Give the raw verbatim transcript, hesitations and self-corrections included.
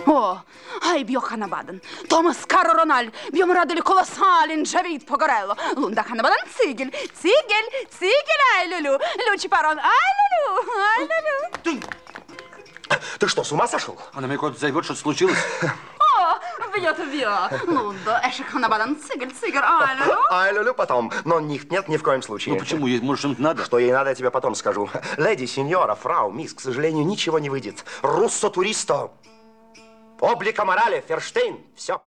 О, ай б'ю Ханабадан. Томас Каро Рональ. Б'ємо радили колосалін Джавід Погорело. Лунда Ханабадан цигель. Цигель, цигель, ай люлю. Лючи парон, ай люлю, ай люлю. Ты... Ты что, с ума сошел? Она мне куда-то зовет, что-то случилось. О, бьет, бьет. Лунда, эшек Ханабадан цигель, цигель, ай люлю. Ай, люлю потом. Но них нет ни в коем случае. Ну почему? Ей, может, что-нибудь надо? Что ей надо, я тебе потом скажу. Леди, сеньора, фрау, мисс, к сожалению, ничего не выйдет. Руссо туристо. Облика морали, Ферштейн, все.